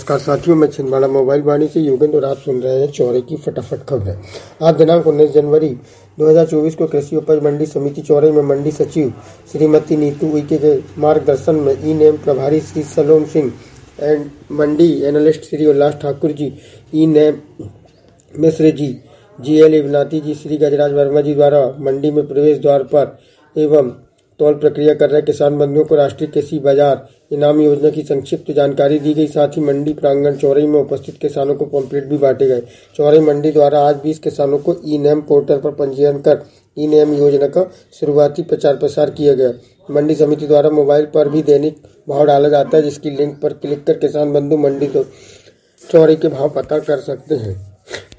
नमस्कार साथियों, मैं छिंदवाड़ा मोबाइल वाणी से योगेंद्र और आप सुन रहे हैं चौरे की फटाफट खबरें। आज दिनांक 19 जनवरी 2024 को कृषि उपज मंडी समिति चौरे में मंडी सचिव श्रीमती नीतू उइके के मार्गदर्शन में ई नेम प्रभारी श्री सलोम सिंह एंड मंडी analyst Shri Ullas Thakur ji, e NAM Mishra ji, GL Ivnati ji, Shri Gajraj Verma ji द्वारा मंडी में प्रवेश द्वार पर एवं तौल प्रक्रिया कर रहे किसान बंधुओं को राष्ट्रीय कृषि बाजार इनाम योजना की संक्षिप्त जानकारी दी गई। साथ ही मंडी प्रांगण चौरई में उपस्थित किसानों को पॉम्पलेट भी बांटे गए। चौरई मंडी द्वारा आज 20 किसानों को ई नेम पोर्टल पर पंजीयन कर ई नेम योजना का शुरुआती प्रचार प्रसार किया गया। मंडी समिति द्वारा मोबाइल पर भी दैनिक भाव डाला जाता है, जिसकी लिंक पर क्लिक कर किसान बंधु मंडी चौरई के भाव पता कर सकते हैं।